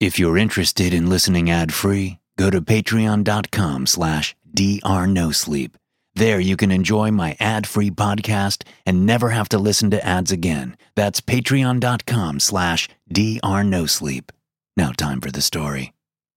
If you're interested in listening ad-free, go to patreon.com/drnosleep. There you can enjoy my ad-free podcast and never have to listen to ads again. That's patreon.com/drnosleep. Now time for the story.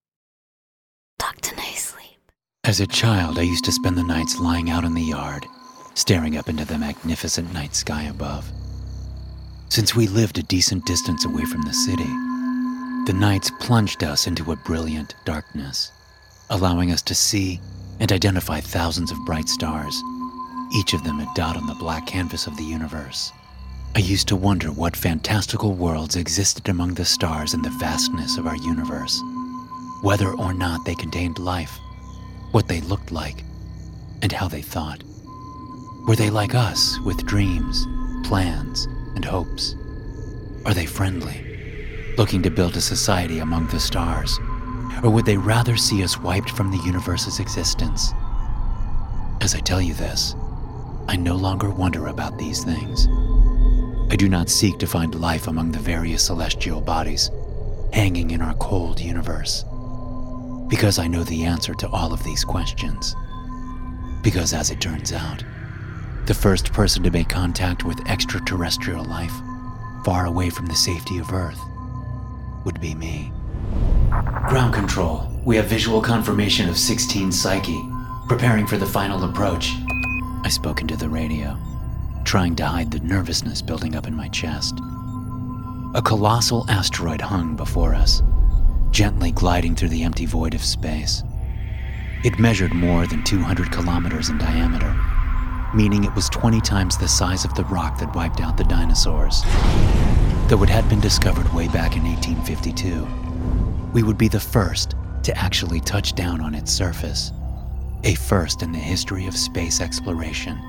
Dr. No Sleep. As a child, I used to spend the nights lying out in the yard, staring up into the magnificent night sky above. Since we lived a decent distance away from the city, the nights plunged us into a brilliant darkness, allowing us to see and identify thousands of bright stars, each of them a dot on the black canvas of the universe. I used to wonder what fantastical worlds existed among the stars in the vastness of our universe, whether or not they contained life, what they looked like, and how they thought. Were they like us, with dreams, plans, and hopes? Are they friendly, looking to build a society among the stars? Or would they rather see us wiped from the universe's existence? As I tell you this, I no longer wonder about these things. I do not seek to find life among the various celestial bodies hanging in our cold universe, because I know the answer to all of these questions. Because as it turns out, the first person to make contact with extraterrestrial life far away from the safety of Earth would be me. Ground control. We have visual confirmation of 16 Psyche, preparing for the final approach. I spoke into the radio, trying to hide the nervousness building up in my chest. A colossal asteroid hung before us, gently gliding through the empty void of space. It measured more than 200 kilometers in diameter, meaning it was 20 times the size of the rock that wiped out the dinosaurs. Though it had been discovered way back in 1852, we would be the first to actually touch down on its surface, a first in the history of space exploration.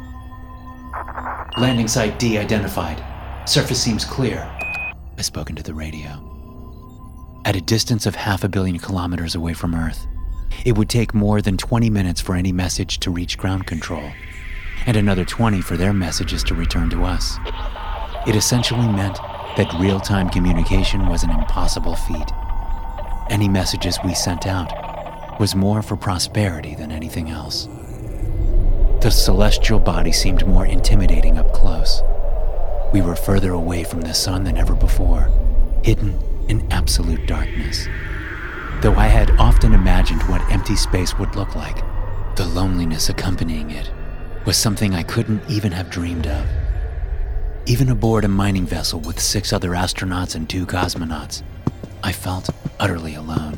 Landing site D identified. Surface seems clear. I spoke into the radio. At a distance of 500 million kilometers away from Earth, it would take more than 20 minutes for any message to reach ground control, and another 20 for their messages to return to us. It essentially meant that real-time communication was an impossible feat. Any messages we sent out was more for prosperity than anything else. The celestial body seemed more intimidating up close. We were further away from the sun than ever before, hidden in absolute darkness. Though I had often imagined what empty space would look like, the loneliness accompanying it was something I couldn't even have dreamed of. Even aboard a mining vessel with 6 other astronauts and 2 cosmonauts, I felt utterly alone.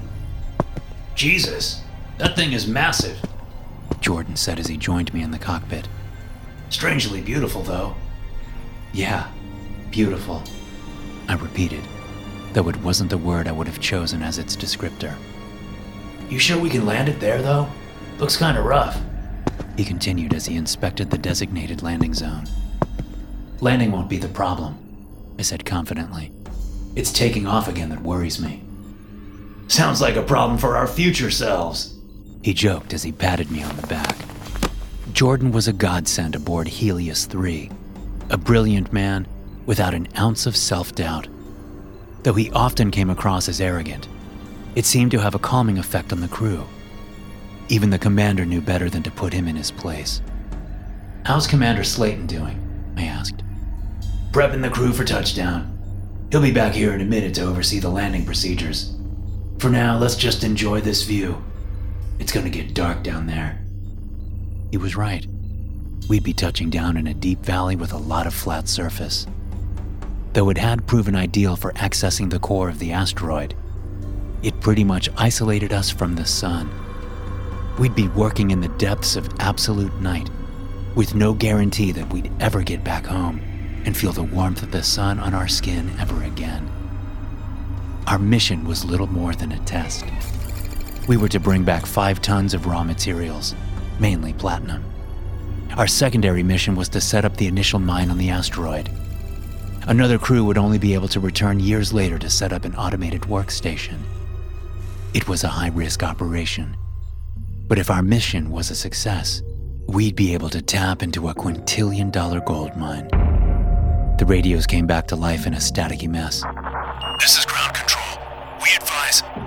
Jesus, that thing is massive, Jordan said as he joined me in the cockpit. Strangely beautiful, though. Yeah, beautiful, I repeated, though it wasn't the word I would have chosen as its descriptor. You sure we can land it there, though? Looks kinda rough. He continued as he inspected the designated landing zone. Landing won't be the problem, I said confidently. It's taking off again that worries me. Sounds like a problem for our future selves, he joked as he patted me on the back. Jordan was a godsend aboard Helios 3, a brilliant man without an ounce of self-doubt. Though he often came across as arrogant, it seemed to have a calming effect on the crew. Even the commander knew better than to put him in his place. How's Commander Slayton doing? I asked. Prepping the crew for touchdown. He'll be back here in a minute to oversee the landing procedures. For now, let's just enjoy this view. It's gonna get dark down there. He was right. We'd be touching down in a deep valley with a lot of flat surface. Though it had proven ideal for accessing the core of the asteroid, it pretty much isolated us from the sun. We'd be working in the depths of absolute night, with no guarantee that we'd ever get back home and feel the warmth of the sun on our skin ever again. Our mission was little more than a test. We were to bring back 5 tons of raw materials, mainly platinum. Our secondary mission was to set up the initial mine on the asteroid. Another crew would only be able to return years later to set up an automated workstation. It was a high-risk operation, but if our mission was a success, we'd be able to tap into a quintillion-dollar gold mine. The radios came back to life in a staticky mess. This is ground control. We advise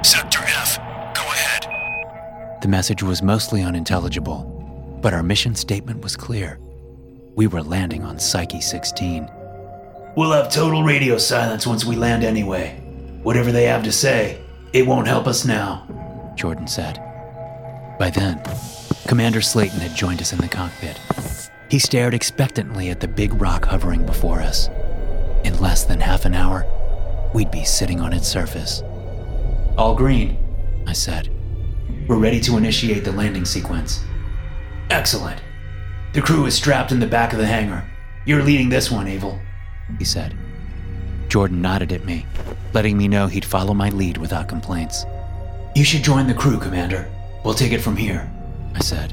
Sector F, go ahead. The message was mostly unintelligible, but our mission statement was clear. We were landing on Psyche 16. We'll have total radio silence once we land anyway. Whatever they have to say, it won't help us now, Jordan said. By then, Commander Slayton had joined us in the cockpit. He stared expectantly at the big rock hovering before us. In less than half an hour, we'd be sitting on its surface. All green, I said. We're ready to initiate the landing sequence. Excellent. The crew is strapped in the back of the hangar. You're leading this one, Abel, he said. Jordan nodded at me, letting me know he'd follow my lead without complaints. You should join the crew, Commander. We'll take it from here, I said.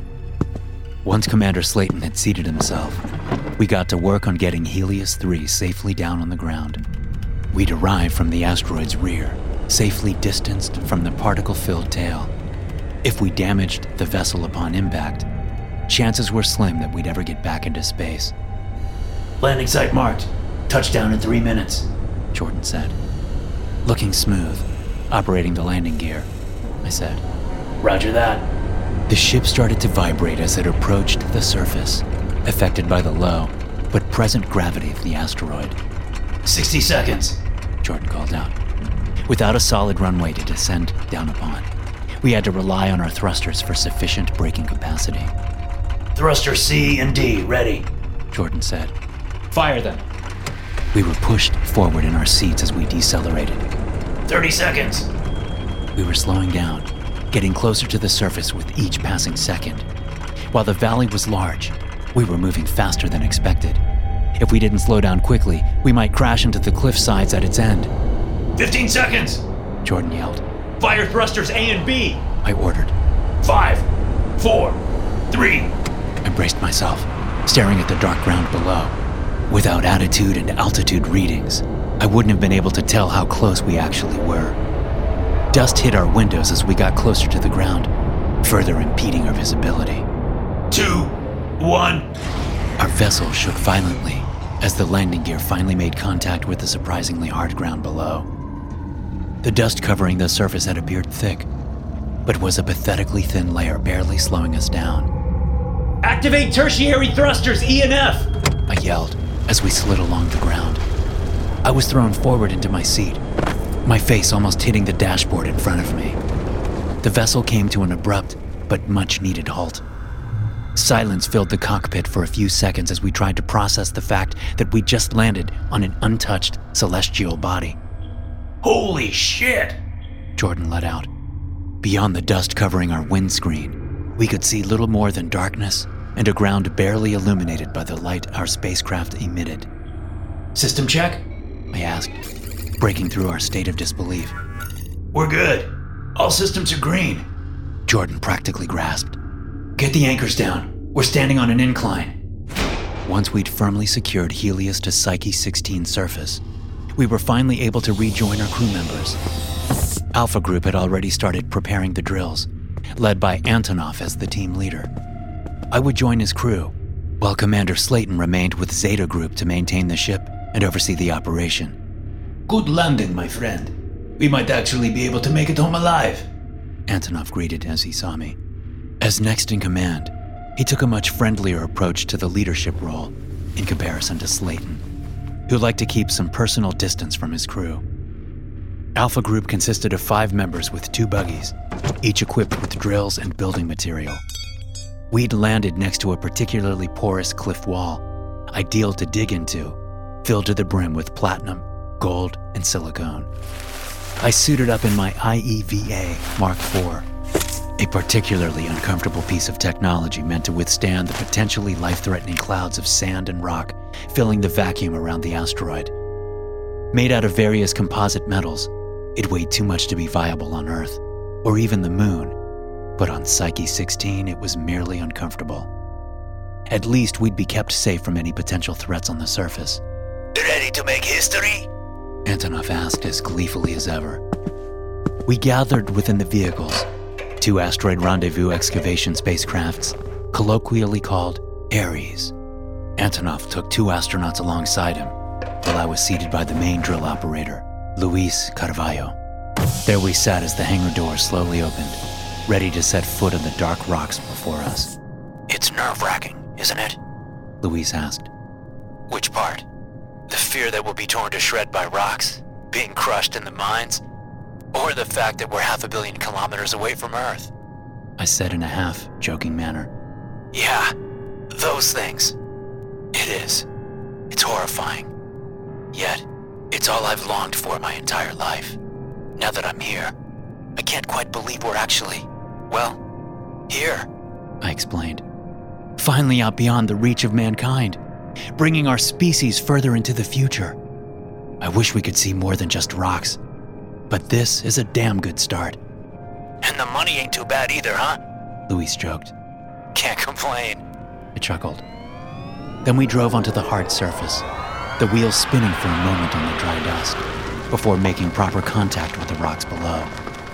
Once Commander Slayton had seated himself, we got to work on getting Helios 3 safely down on the ground. We'd arrived from the asteroid's rear, safely distanced from the particle-filled tail. If we damaged the vessel upon impact, chances were slim that we'd ever get back into space. Landing site marked. Touchdown in 3 minutes, Jordan said. Looking smooth, operating the landing gear, I said. Roger that. The ship started to vibrate as it approached the surface, affected by the low but present gravity of the asteroid. 60 seconds, Jordan called out. Without a solid runway to descend down upon, we had to rely on our thrusters for sufficient braking capacity. Thruster C and D ready, Jordan said. Fire them. We were pushed forward in our seats as we decelerated. 30 seconds. We were slowing down, getting closer to the surface with each passing second. While the valley was large, we were moving faster than expected. If we didn't slow down quickly, we might crash into the cliff sides at its end. 15 seconds, Jordan yelled. Fire thrusters A and B, I ordered. 5, 4, 3. I braced myself, staring at the dark ground below. Without attitude and altitude readings, I wouldn't have been able to tell how close we actually were. Dust hit our windows as we got closer to the ground, further impeding our visibility. 2, 1. Our vessel shook violently as the landing gear finally made contact with the surprisingly hard ground below. The dust covering the surface had appeared thick, but was a pathetically thin layer barely slowing us down. Activate tertiary thrusters E and F, I yelled as we slid along the ground. I was thrown forward into my seat, my face almost hitting the dashboard in front of me. The vessel came to an abrupt but much-needed halt. Silence filled the cockpit for a few seconds as we tried to process the fact that we just landed on an untouched celestial body. Holy shit, Jordan let out. Beyond the dust covering our windscreen, we could see little more than darkness and a ground barely illuminated by the light our spacecraft emitted. System check? I asked, breaking through our state of disbelief. We're good. All systems are green, Jordan practically grasped. Get the anchors down. We're standing on an incline. Once we'd firmly secured Helios to Psyche 16 surface, we were finally able to rejoin our crew members. Alpha Group had already started preparing the drills, led by Antonov as the team leader. I would join his crew, while Commander Slayton remained with Zeta Group to maintain the ship and oversee the operation. Good landing, my friend. We might actually be able to make it home alive, Antonov greeted as he saw me. As next in command, he took a much friendlier approach to the leadership role in comparison to Slayton, who liked to keep some personal distance from his crew. Alpha Group consisted of 5 members with 2 buggies, each equipped with drills and building material. We'd landed next to a particularly porous cliff wall, ideal to dig into, filled to the brim with platinum, gold, and silicone. I suited up in my IEVA Mark IV, a particularly uncomfortable piece of technology meant to withstand the potentially life-threatening clouds of sand and rock filling the vacuum around the asteroid. Made out of various composite metals, it weighed too much to be viable on Earth, or even the Moon, but on Psyche 16 it was merely uncomfortable. At least we'd be kept safe from any potential threats on the surface. Ready to make history? Antonov asked as gleefully as ever. We gathered within the vehicles, 2 asteroid rendezvous excavation spacecrafts, colloquially called Ares. Antonov took 2 astronauts alongside him, while I was seated by the main drill operator, Luis Carvalho. There we sat as the hangar door slowly opened, ready to set foot on the dark rocks before us. It's nerve-wracking, isn't it? Luis asked. Which part? The fear that we'll be torn to shred by rocks, being crushed in the mines? Or the fact that we're 500 million kilometers away from Earth? I said in a half-joking manner. Yeah, those things. It is. It's horrifying. Yet, it's all I've longed for my entire life. Now that I'm here, I can't quite believe we're actually, well, here. I explained. Finally out beyond the reach of mankind, bringing our species further into the future. I wish we could see more than just rocks, but this is a damn good start. And the money ain't too bad either, huh? Luis joked. Can't complain. I chuckled. Then we drove onto the hard surface, the wheels spinning for a moment on the dry dust, before making proper contact with the rocks below.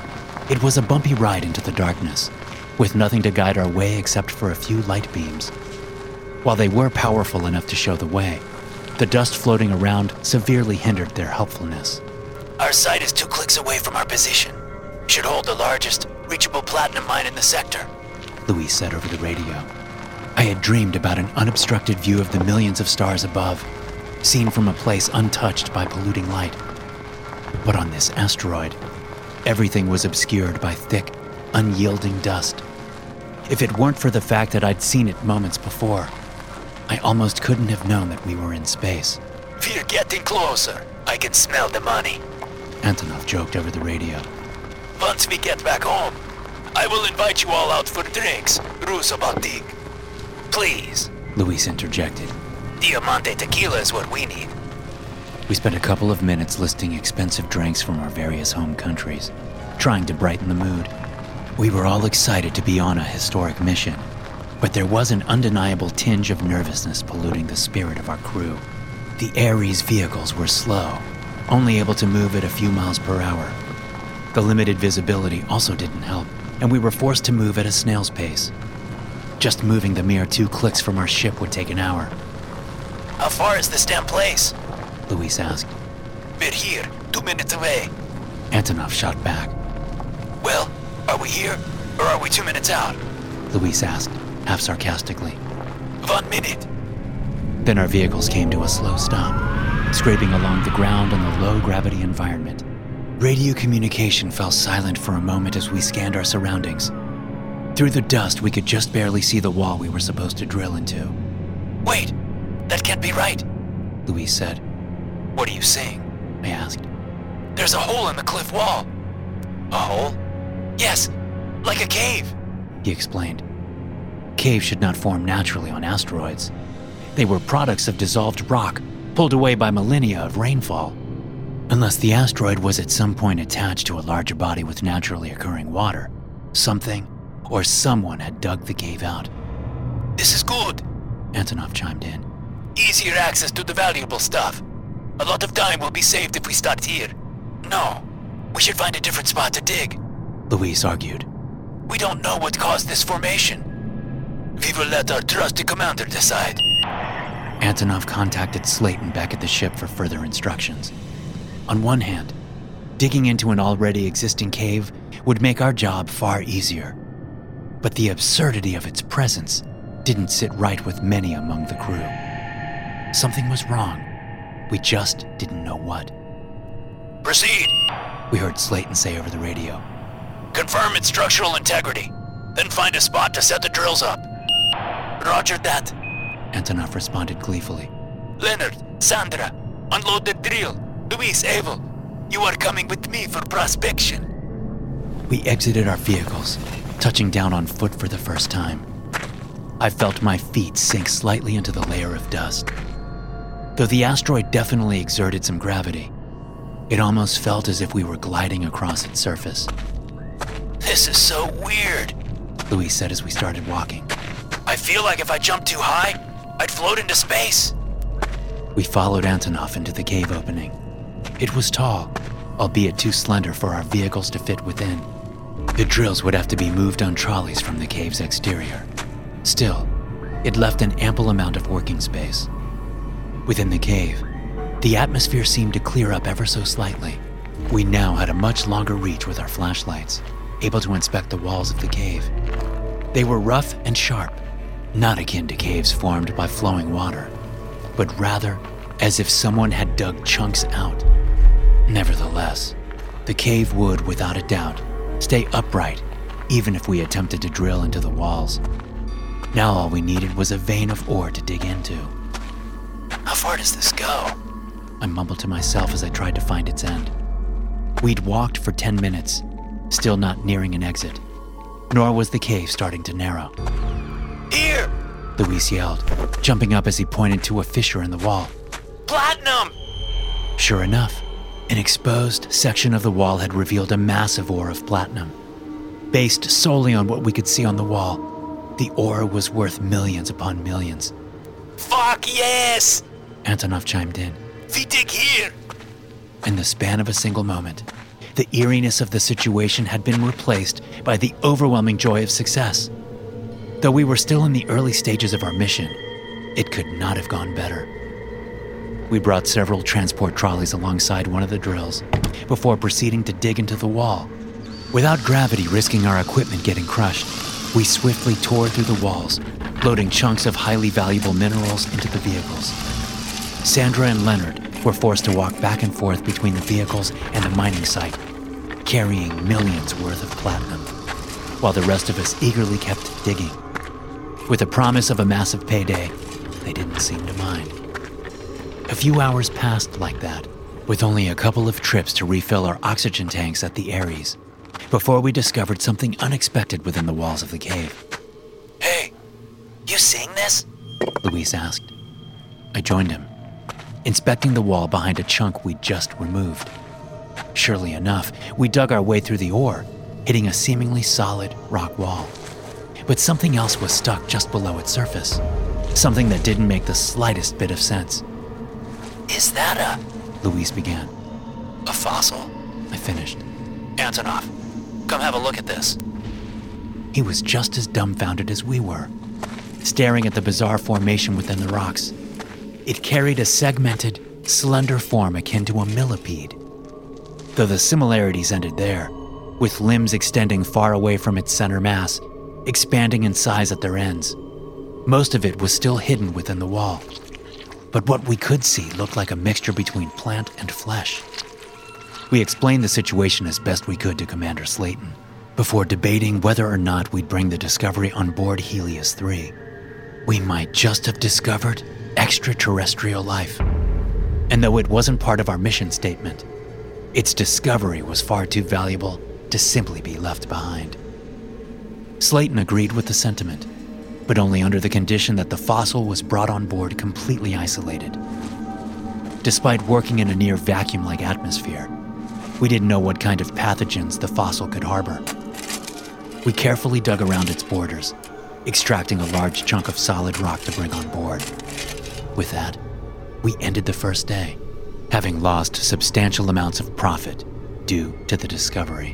It was a bumpy ride into the darkness, with nothing to guide our way except for a few light beams. While they were powerful enough to show the way, the dust floating around severely hindered their helpfulness. Our site is 2 clicks away from our position. Should hold the largest reachable platinum mine in the sector, Luis said over the radio. I had dreamed about an unobstructed view of the millions of stars above, seen from a place untouched by polluting light. But on this asteroid, everything was obscured by thick, unyielding dust. If it weren't for the fact that I'd seen it moments before, I almost couldn't have known that we were in space. We're getting closer. I can smell the money, Antonov joked over the radio. Once we get back home, I will invite you all out for drinks, Russo Baltic. Please. Luis interjected. Diamante tequila is what we need. We spent a couple of minutes listing expensive drinks from our various home countries, trying to brighten the mood. We were all excited to be on a historic mission, but there was an undeniable tinge of nervousness polluting the spirit of our crew. The Ares vehicles were slow, only able to move at a few miles per hour. The limited visibility also didn't help, and we were forced to move at a snail's pace. Just moving the mere 2 clicks from our ship would take an hour. How far is this damn place? Luis asked. We're here, 2 minutes away. Antonov shot back. Well, are we here, or are we 2 minutes out? Luis asked, half sarcastically. 1 minute. Then our vehicles came to a slow stop, scraping along the ground in the low-gravity environment. Radio communication fell silent for a moment as we scanned our surroundings. Through the dust, we could just barely see the wall we were supposed to drill into. Wait, that can't be right, Luis said. What are you saying? I asked. There's a hole in the cliff wall. A hole? Yes, like a cave, he explained. Caves should not form naturally on asteroids. They were products of dissolved rock, pulled away by millennia of rainfall. Unless the asteroid was at some point attached to a larger body with naturally occurring water, something or someone had dug the cave out. This is good, Antonov chimed in. Easier access to the valuable stuff. A lot of time will be saved if we start here. No, we should find a different spot to dig, Luis argued. We don't know what caused this formation. We will let our trusty commander decide. Antonov contacted Slayton back at the ship for further instructions. On one hand, digging into an already existing cave would make our job far easier. But the absurdity of its presence didn't sit right with many among the crew. Something was wrong. We just didn't know what. Proceed, we heard Slayton say over the radio. Confirm its structural integrity, then find a spot to set the drills up. Roger that, Antonov responded gleefully. Leonard, Sandra, unload the drill. Luis, Abel, you are coming with me for prospection. We exited our vehicles, touching down on foot for the first time. I felt my feet sink slightly into the layer of dust. Though the asteroid definitely exerted some gravity, it almost felt as if we were gliding across its surface. This is so weird, Luis said as we started walking. I feel like if I jumped too high, I'd float into space. We followed Antonov into the cave opening. It was tall, albeit too slender for our vehicles to fit within. The drills would have to be moved on trolleys from the cave's exterior. Still, it left an ample amount of working space. Within the cave, the atmosphere seemed to clear up ever so slightly, We now had a much longer reach with our flashlights, able to inspect the walls of the cave. They were rough and sharp, not akin to caves formed by flowing water, but rather as if someone had dug chunks out. Nevertheless, the cave would, without a doubt, stay upright even if we attempted to drill into the walls. Now all we needed was a vein of ore to dig into. How far does this go? I mumbled to myself as I tried to find its end. We'd walked for 10 minutes, still not nearing an exit, nor was the cave starting to narrow. Here! Luis yelled, jumping up as he pointed to a fissure in the wall. Platinum! Sure enough, an exposed section of the wall had revealed a massive ore of platinum. Based solely on what we could see on the wall, the ore was worth millions upon millions. Fuck yes! Antonov chimed in. We dig here! In the span of a single moment, the eeriness of the situation had been replaced by the overwhelming joy of success. Though we were still in the early stages of our mission, it could not have gone better. We brought several transport trolleys alongside one of the drills before proceeding to dig into the wall. Without gravity risking our equipment getting crushed, we swiftly tore through the walls, loading chunks of highly valuable minerals into the vehicles. Sandra and Leonard were forced to walk back and forth between the vehicles and the mining site, carrying millions worth of platinum, while the rest of us eagerly kept digging. With the promise of a massive payday, they didn't seem to mind. A few hours passed like that, with only a couple of trips to refill our oxygen tanks at the Ares, before we discovered something unexpected within the walls of the cave. Hey, you seeing this? Luis asked. I joined him, inspecting the wall behind a chunk we'd just removed. Surely enough, we dug our way through the ore, hitting a seemingly solid rock wall. But something else was stuck just below its surface, something that didn't make the slightest bit of sense. Is that Luis began. a fossil? I finished. Antonov, come have a look at this. He was just as dumbfounded as we were, staring at the bizarre formation within the rocks. It carried a segmented, slender form akin to a millipede. Though the similarities ended there, with limbs extending far away from its center mass, expanding in size at their ends. Most of it was still hidden within the wall. But what we could see looked like a mixture between plant and flesh. We explained the situation as best we could to Commander Slayton, before debating whether or not we'd bring the Discovery on board Helios 3. We might just have discovered extraterrestrial life. And though it wasn't part of our mission statement, its discovery was far too valuable to simply be left behind. Slayton agreed with the sentiment, but only under the condition that the fossil was brought on board completely isolated. Despite working in a near vacuum-like atmosphere, we didn't know what kind of pathogens the fossil could harbor. We carefully dug around its borders, extracting a large chunk of solid rock to bring on board. With that, we ended the first day, having lost substantial amounts of profit due to the discovery.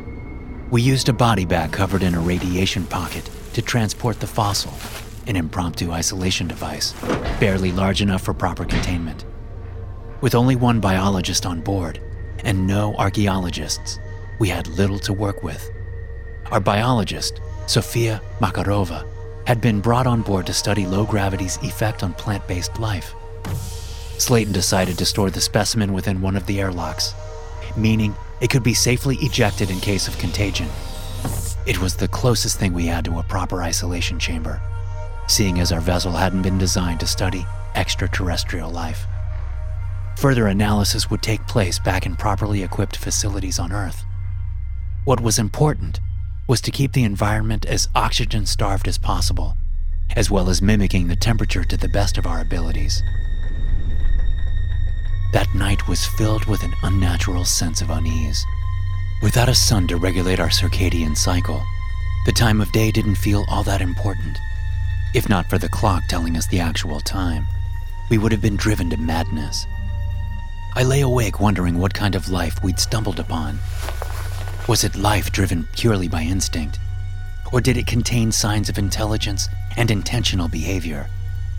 We used a body bag covered in a radiation pocket to transport the fossil, an impromptu isolation device, barely large enough for proper containment. With only one biologist on board and no archaeologists, we had little to work with. Our biologist, Sofia Makarova, had been brought on board to study low gravity's effect on plant-based life. Slayton decided to store the specimen within one of the airlocks, meaning it could be safely ejected in case of contagion. It was the closest thing we had to a proper isolation chamber, seeing as our vessel hadn't been designed to study extraterrestrial life. Further analysis would take place back in properly equipped facilities on Earth. What was important was to keep the environment as oxygen-starved as possible, as well as mimicking the temperature to the best of our abilities. That night was filled with an unnatural sense of unease. Without a sun to regulate our circadian cycle, the time of day didn't feel all that important. If not for the clock telling us the actual time, we would have been driven to madness. I lay awake wondering what kind of life we'd stumbled upon. Was it life driven purely by instinct? Or did it contain signs of intelligence and intentional behavior?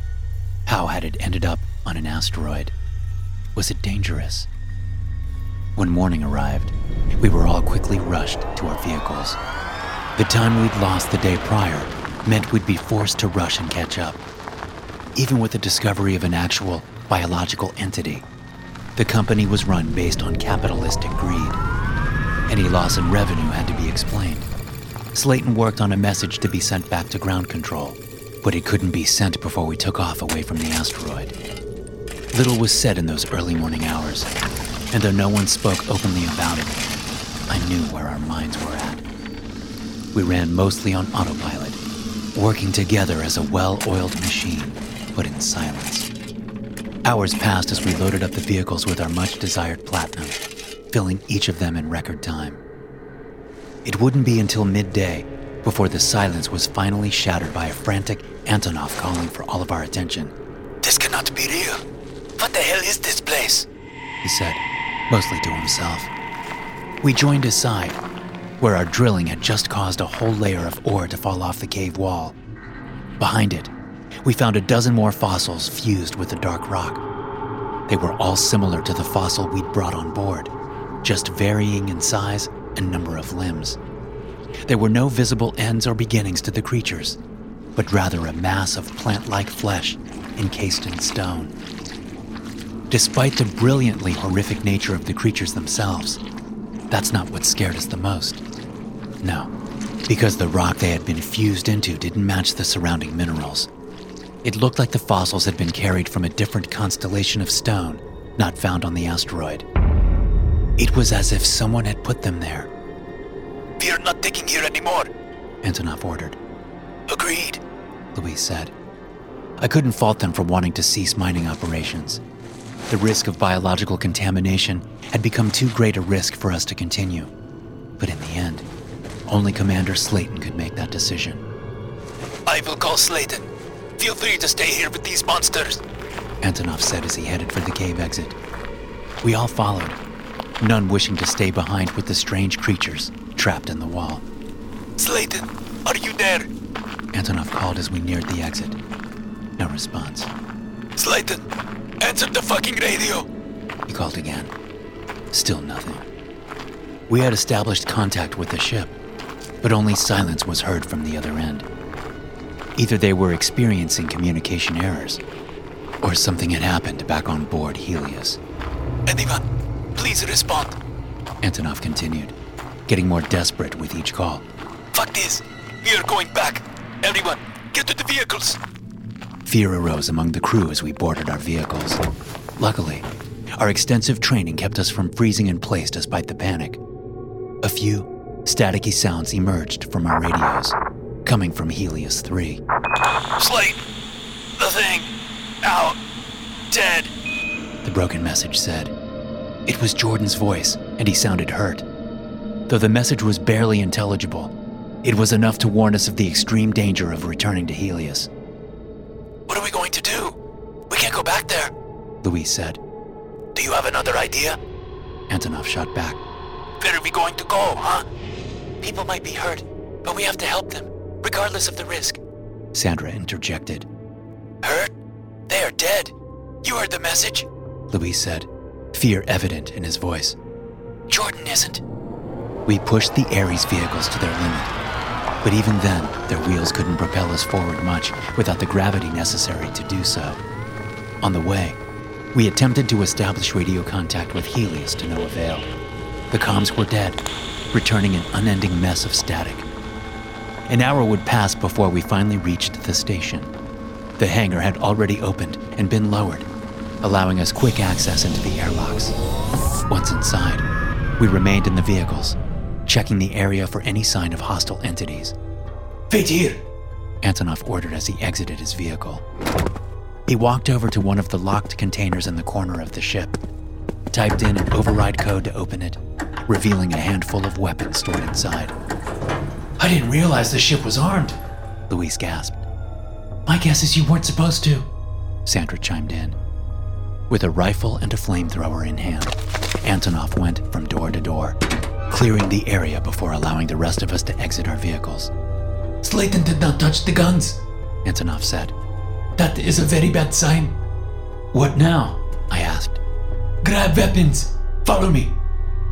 How had it ended up on an asteroid? Was it dangerous? When morning arrived, we were all quickly rushed to our vehicles. The time we'd lost the day prior meant we'd be forced to rush and catch up. Even with the discovery of an actual biological entity, the company was run based on capitalistic greed. Any loss in revenue had to be explained. Slayton worked on a message to be sent back to ground control, but it couldn't be sent before we took off away from the asteroid. Little was said in those early morning hours, and though no one spoke openly about it, I knew where our minds were at. We ran mostly on autopilot, working together as a well-oiled machine, but in silence. Hours passed as we loaded up the vehicles with our much-desired platinum, filling each of them in record time. It wouldn't be until midday before the silence was finally shattered by a frantic Antonov calling for all of our attention. This cannot be real. What the hell is this place? He said, mostly to himself. We joined his side, where our drilling had just caused a whole layer of ore to fall off the cave wall. Behind it, we found a dozen more fossils fused with the dark rock. They were all similar to the fossil we'd brought on board, just varying in size and number of limbs. There were no visible ends or beginnings to the creatures, but rather a mass of plant-like flesh encased in stone. Despite the brilliantly horrific nature of the creatures themselves, that's not what scared us the most. No, because the rock they had been fused into didn't match the surrounding minerals. It looked like the fossils had been carried from a different constellation of stone not found on the asteroid. It was as if someone had put them there. We are not digging here anymore. Antonov ordered. Agreed, Louise said. I couldn't fault them for wanting to cease mining operations. The risk of biological contamination had become too great a risk for us to continue. But in the end, only Commander Slayton could make that decision. I will call Slayton. Feel free to stay here with these monsters, Antonov said as he headed for the cave exit. We all followed, none wishing to stay behind with the strange creatures trapped in the wall. Slayton, are you there? Antonov called as we neared the exit. No response. Slayton, answer the fucking radio. He called again. Still nothing. We had established contact with the ship, but only silence was heard from the other end. Either they were experiencing communication errors, or something had happened back on board Helios. Anyone, please respond. Antonov continued, getting more desperate with each call. Fuck this. We are going back. Everyone, get to the vehicles. Fear arose among the crew as we boarded our vehicles. Luckily, our extensive training kept us from freezing in place despite the panic. A few staticky sounds emerged from our radios, coming from Helios 3. Slate, the thing, out, dead. The broken message said. It was Jordan's voice, and he sounded hurt. Though the message was barely intelligible, it was enough to warn us of the extreme danger of returning to Helios. What are we going to do? We can't go back there, Louise said. Do you have another idea? Antonov shot back. Where are we going to go, huh? People might be hurt, but we have to help them, regardless of the risk. Sandra interjected. Hurt? They are dead. You heard the message? Louise said, fear evident in his voice. Jordan isn't. We pushed the Ares vehicles to their limit, but even then, their wheels couldn't propel us forward much without the gravity necessary to do so. On the way, we attempted to establish radio contact with Helios to no avail. The comms were dead, returning an unending mess of static. An hour would pass before we finally reached the station. The hangar had already opened and been lowered, allowing us quick access into the airlocks. Once inside, we remained in the vehicles, checking the area for any sign of hostile entities. Wait here, Antonov ordered as he exited his vehicle. He walked over to one of the locked containers in the corner of the ship, typed in an override code to open it, revealing a handful of weapons stored inside. I didn't realize the ship was armed. Louise gasped. My guess is you weren't supposed to. Sandra chimed in. With a rifle and a flamethrower in hand, Antonov went from door to door, clearing the area before allowing the rest of us to exit our vehicles. Slayton did not touch the guns, Antonov said. That is a very bad sign. What now? I asked. Grab weapons. Follow me.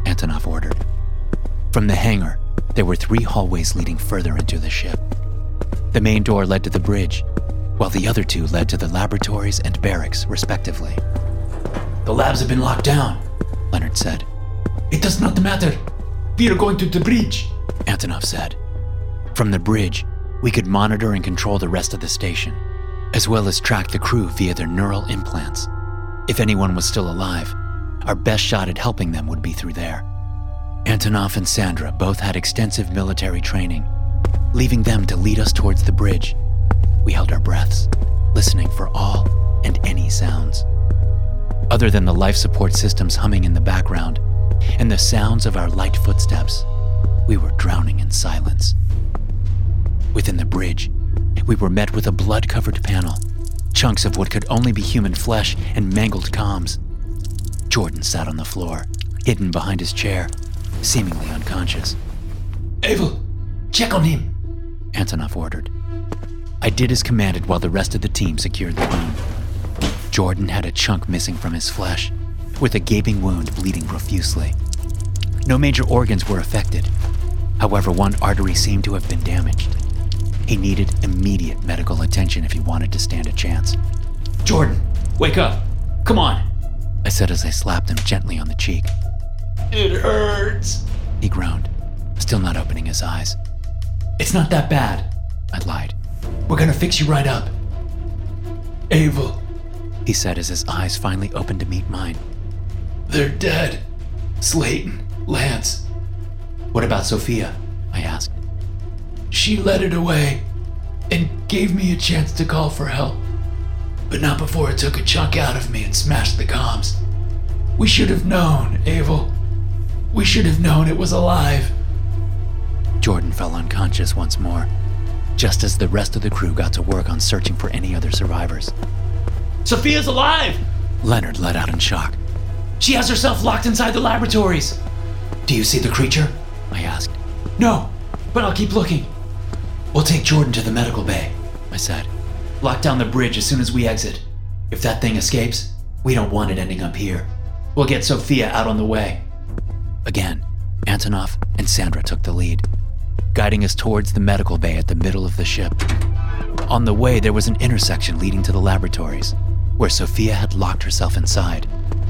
Antonov ordered. From the hangar, there were 3 hallways leading further into the ship. The main door led to the bridge, while the other 2 led to the laboratories and barracks, respectively. The labs have been locked down, Leonard said. It does not matter. We are going to the bridge, Antonov said. From the bridge, we could monitor and control the rest of the station, as well as track the crew via their neural implants. If anyone was still alive, our best shot at helping them would be through there. Antonov and Sandra both had extensive military training, leaving them to lead us towards the bridge. We held our breaths, listening for all and any sounds. Other than the life support systems humming in the background and the sounds of our light footsteps, we were drowning in silence. Within the bridge, we were met with a blood-covered panel, chunks of what could only be human flesh and mangled comms. Jordan sat on the floor, hidden behind his chair, seemingly unconscious. Abel, check on him, Antonov ordered. I did as commanded while the rest of the team secured the wound. Jordan had a chunk missing from his flesh, with a gaping wound bleeding profusely. No major organs were affected. However, one artery seemed to have been damaged. He needed immediate medical attention if he wanted to stand a chance. Jordan, wake up. Come on, I said as I slapped him gently on the cheek. It hurts, He groaned, still not opening his eyes. It's not that bad, I lied. We're gonna fix you right up. Abel, He said as his eyes finally opened to meet mine. They're dead. Slayton, Lance. What about Sophia? I asked. She led it away and gave me a chance to call for help. But not before it took a chunk out of me and smashed the comms. We should have known, Abel. We should have known it was alive. Jordan fell unconscious once more, just as the rest of the crew got to work on searching for any other survivors. Sophia's alive! Leonard let out in shock. She has herself locked inside the laboratories. Do you see the creature? I asked. No, but I'll keep looking. We'll take Jordan to the medical bay, I said. Lock down the bridge as soon as we exit. If that thing escapes, we don't want it ending up here. We'll get Sophia out on the way. Again, Antonov and Sandra took the lead, guiding us towards the medical bay at the middle of the ship. On the way, there was an intersection leading to the laboratories, where Sophia had locked herself inside.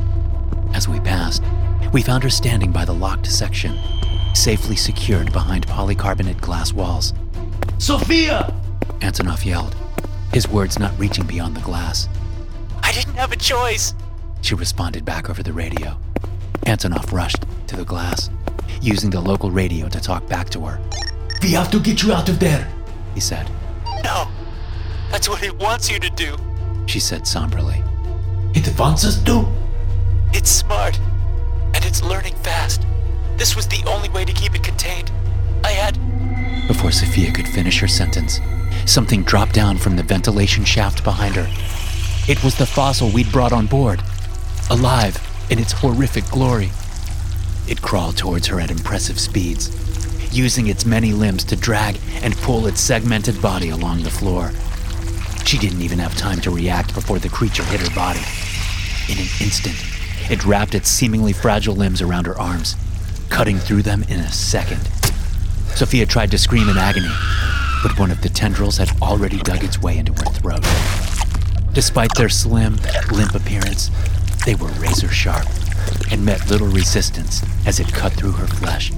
As we passed, we found her standing by the locked section, safely secured behind polycarbonate glass walls. Sophia! Antonov yelled, his words not reaching beyond the glass. I didn't have a choice. She responded back over the radio. Antonov rushed to the glass, using the local radio to talk back to her. We have to get you out of there, He said. No, that's what it wants you to do. She said somberly. It wants us to? It's smart, and it's learning fast. This was the only way to keep it contained. I had... Before Sophia could finish her sentence, something dropped down from the ventilation shaft behind her. It was the fossil we'd brought on board, alive in its horrific glory. It crawled towards her at impressive speeds, using its many limbs to drag and pull its segmented body along the floor. She didn't even have time to react before the creature hit her body. In an instant, it wrapped its seemingly fragile limbs around her arms, cutting through them in a second. Sophia tried to scream in agony, but one of the tendrils had already dug its way into her throat. Despite their slim, limp appearance, they were razor sharp and met little resistance as it cut through her flesh.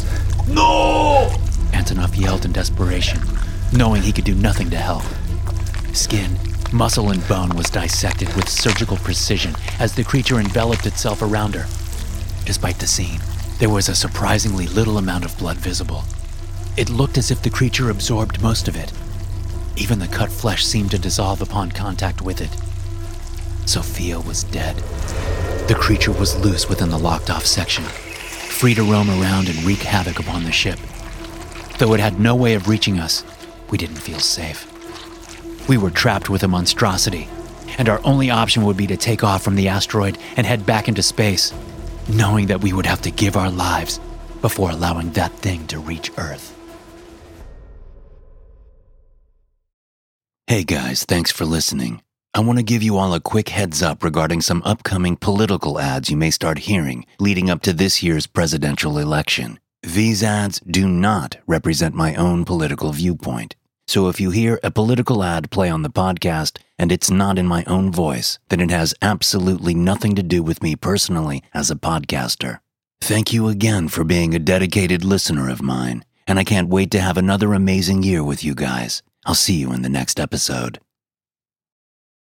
No! Antonov yelled in desperation, knowing he could do nothing to help. Skin, muscle, and bone was dissected with surgical precision as the creature enveloped itself around her. Despite the scene, there was a surprisingly little amount of blood visible. It looked as if the creature absorbed most of it. Even the cut flesh seemed to dissolve upon contact with it. Sophia was dead. The creature was loose within the locked-off section, free to roam around and wreak havoc upon the ship. Though it had no way of reaching us, we didn't feel safe. We were trapped with a monstrosity, and our only option would be to take off from the asteroid and head back into space, knowing that we would have to give our lives before allowing that thing to reach Earth. Hey guys, thanks for listening. I want to give you all a quick heads up regarding some upcoming political ads you may start hearing leading up to this year's presidential election. These ads do not represent my own political viewpoint. So if you hear a political ad play on the podcast and it's not in my own voice, then it has absolutely nothing to do with me personally as a podcaster. Thank you again for being a dedicated listener of mine, and I can't wait to have another amazing year with you guys. I'll see you in the next episode.